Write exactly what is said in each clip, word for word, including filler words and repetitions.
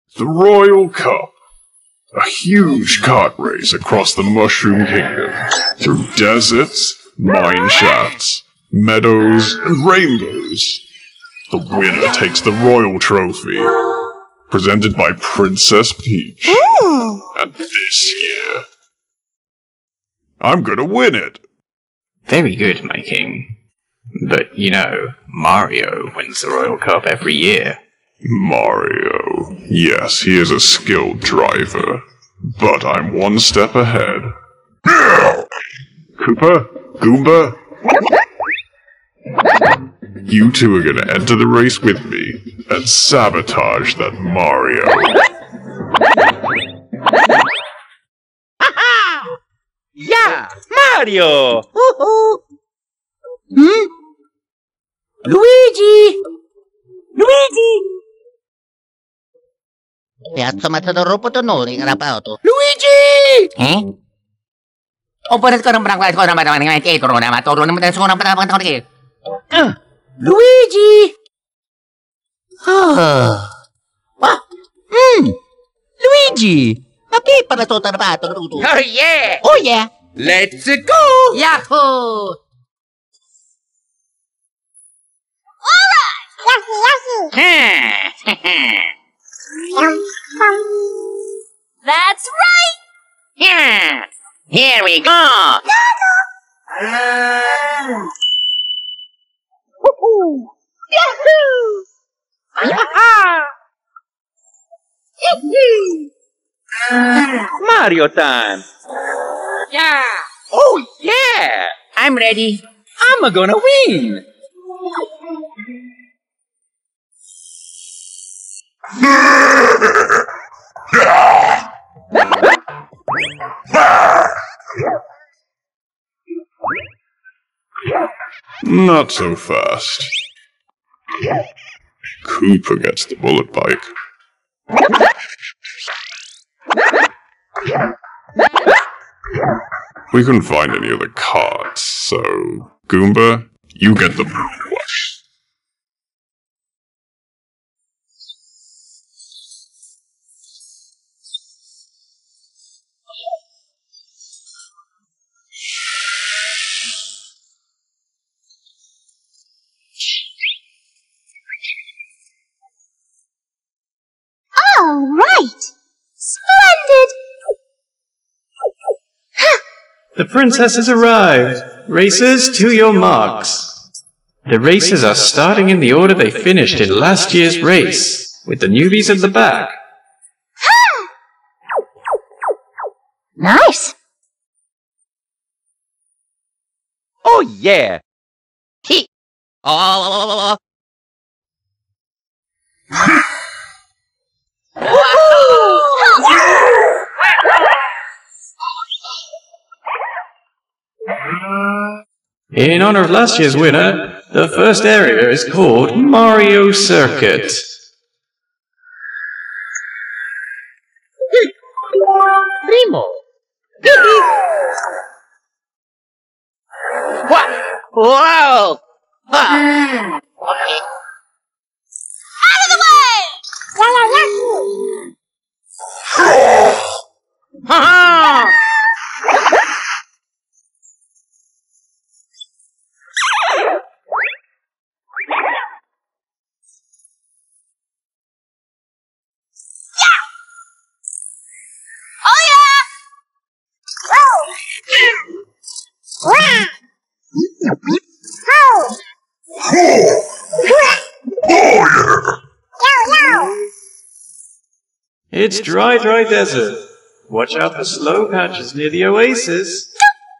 The Royal Cup. A huge kart race across the Mushroom Kingdom, through deserts, mine shafts, meadows, and rainbows. The winner takes the Royal Trophy, presented by Princess Peach. Ooh. And this year, I'm gonna win it. Very good, my king. But, you know, Mario wins the Royal Cup every year. Mario. Yes, he is a skilled driver, but I'm one step ahead. Koopa? Goomba? You two are gonna enter the race with me and sabotage that Mario. Yeah! Mario! Woohoo! Hmm? Luigi! Luigi! Piazza Matador Potonori, Rapato. Luigi! Eh? Operat ko ng barang ko ng barang ng kay Toro na matoro na mataso ng barang ng kay. Luigi! Ah. Ah. Hmm. Luigi! Api para to tarpato ruto. Oh yeah! Oh yeah. Let's go! Yahoo! Alright! Yahoo! That's right! Yeah! Here we go! Woohoo! Yahoo! Yaha! Yahoo! Mario time! Yeah! Oh yeah! I'm ready. I'm gonna win! Not so fast. Koopa gets the bullet bike. We couldn't find any other cards, so Goomba, you get the blue wash. All right! Splendid! The princess has arrived. Racers, to your marks. The races are starting in the order they finished in last year's race, with the newbies at the back. Nice! Oh yeah! He. Oh. In honor of last year's winner, the first area is called Mario Circuit. Primo. What? Wow! Ah. Okay. Out of the way! Ha Oh yeah! It's dry, dry desert. Watch out for slow patches near the oasis.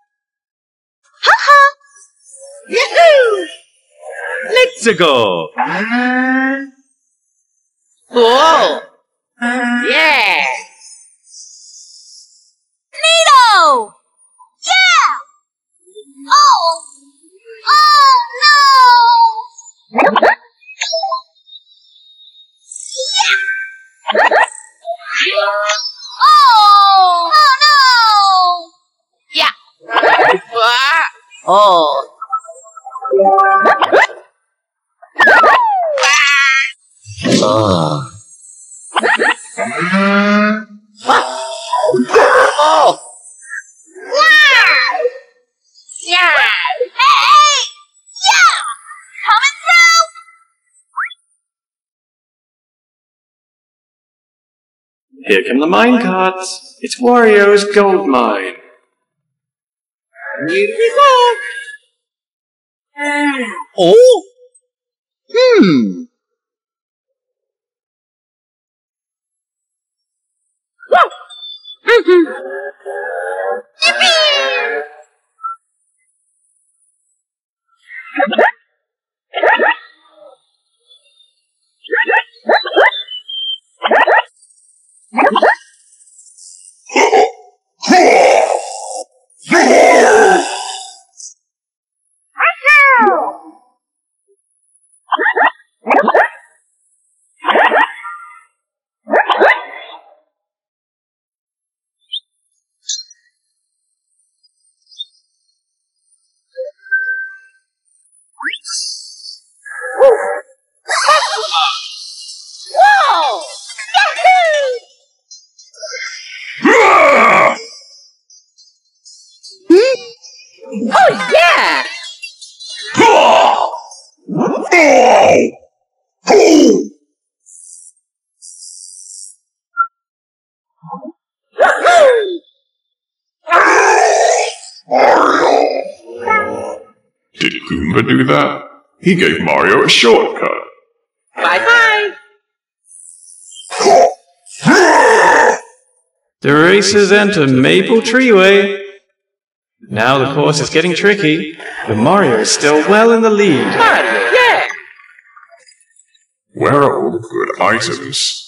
Ha Yahoo! Let's go! Whoa! Yeah! Neato! Yeah! Oh! Oh no! Oh! Oh no! Yeah! Ah. Oh! Oh! Oh! Yeah! Yeah! Hey! Hey! Yeah! Coming through! Here come the mine carts. It's Wario's gold mine. Here we go! Oh? Hmm. Whoa! Yahoo! Oh, yeah! Did Goomba do that? He gave Mario a shortcut. Bye-bye! The racers enter Maple Treeway. Now the course is getting tricky, but Mario is still well in the lead. Mario, yeah! Where are all the good items?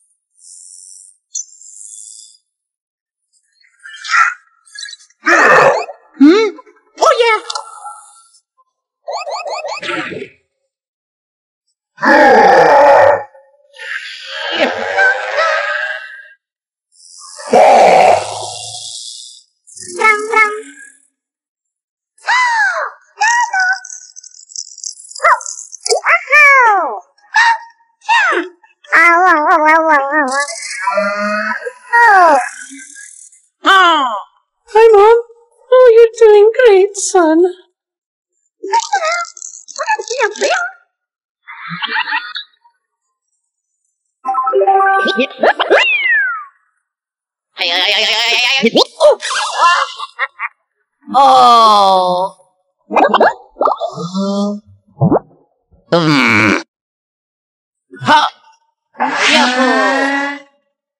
Hmm? Oh, yeah! Oh! Hi, Mom. Oh, you're doing great, son. Oh! Hmm. Ha! Yahoo!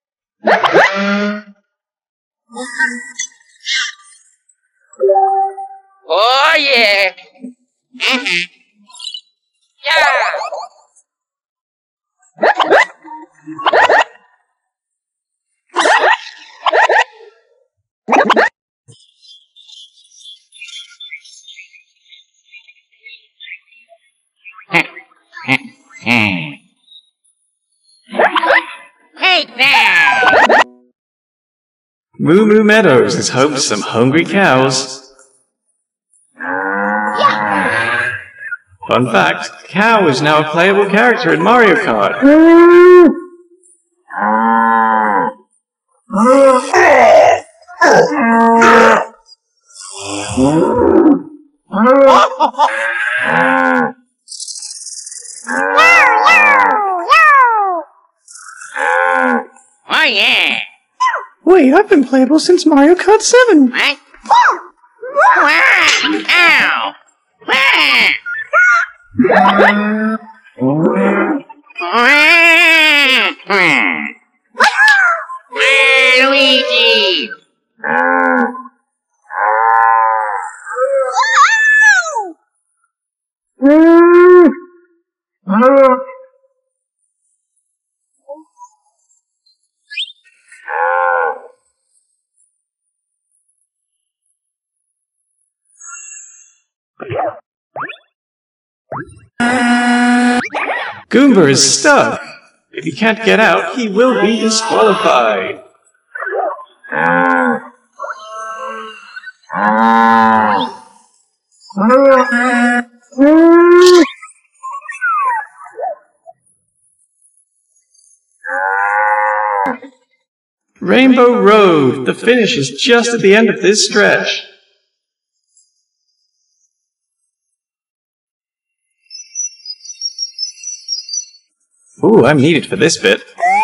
Oh, yeah! Mm-hmm. Yeah! Hey there! Moo Moo Meadows is home to some hungry cows. Fun fact, Cow is now a playable character in Mario Kart. Oh, yeah! Wait, I've been playable since Mario Kart seven. What? Wow! Ow! Wow! Hey, Luigi! Goomba is stuck. If he can't get out, he will be disqualified. Rainbow Road. The finish is just at the end of this stretch. Ooh, I'm needed for this bit.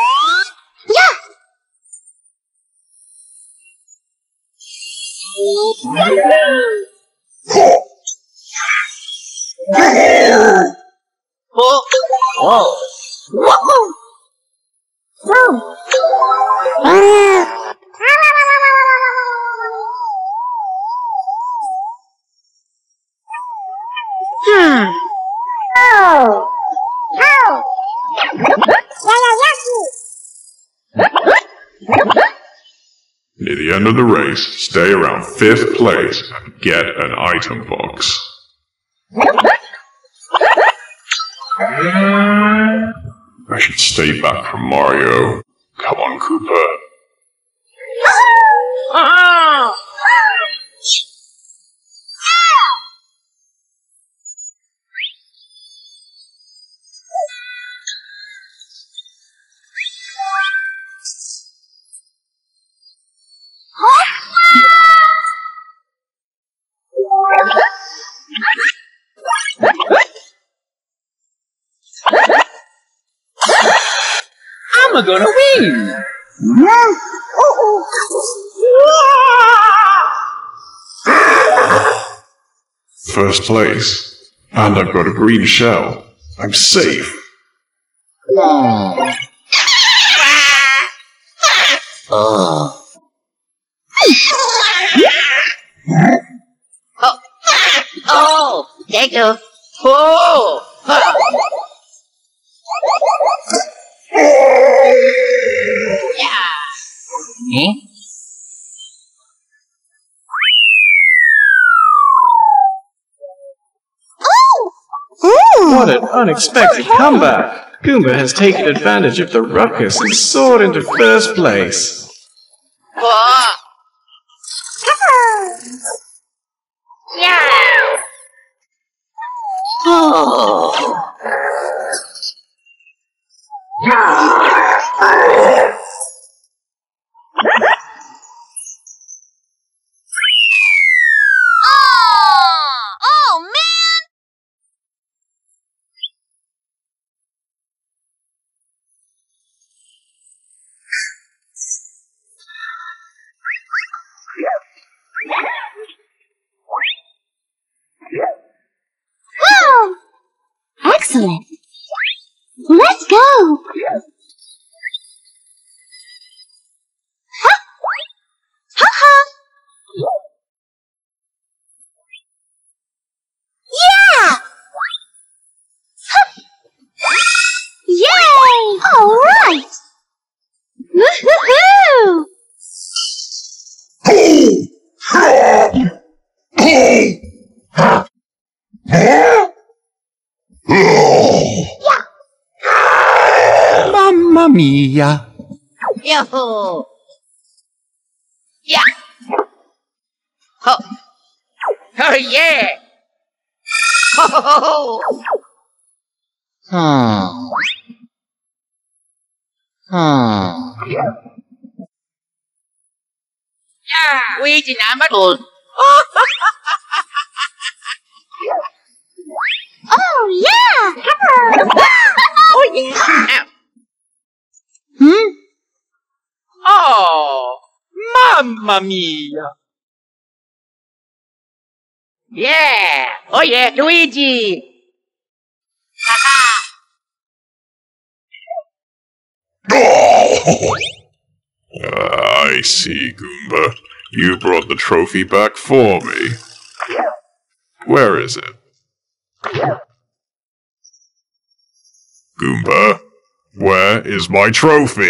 Near the end of the race, stay around fifth place and get an item box. I should stay back from Mario. Come on, Koopa. I'm gonna win! First place. And I've got a green shell. I'm safe. Oh. Oh. Oh, thank you. Oh. Yeah. Hmm? What an unexpected comeback! Goomba has taken advantage of the ruckus and soared into first place. Oh. Yeah. Oh. Oh, man! Wow! Excellent. Let's go. Ha! Ha ha! Yeah! Yay! All right! Woohoo! Mamma mia! Yahoo! Yeah! Oh! Oh, yeah! Ho, ho, ho, ho! Hmm. Hmm. Yeah! Luigi number two! Oh, yeah! Oh, yeah! Hmm? Oh, mamma mia! Yeah! Oh, yeah, Luigi! Uh, I see, Goomba. You brought the trophy back for me. Where is it? Goomba, where is my trophy?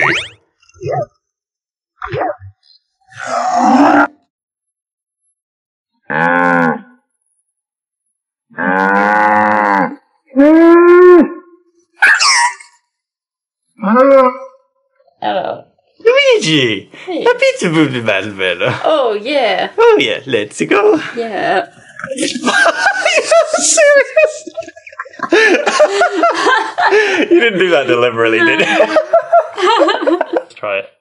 Hello. Luigi! La pizza moved better. Oh, yeah. Oh yeah, let's go. Yeah. Serious? You didn't do that deliberately, did you? try it.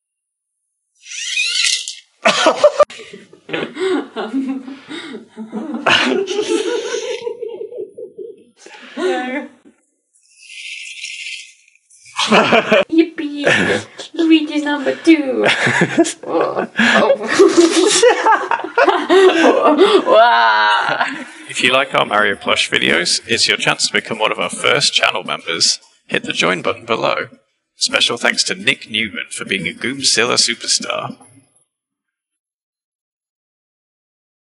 Yippee! Luigi's number two. Oh. Oh. Wow. If you like our Mario Plush videos, it's your chance to become one of our first channel members. Hit the join button below. Special thanks to Nick Newman for being a Goomzilla superstar.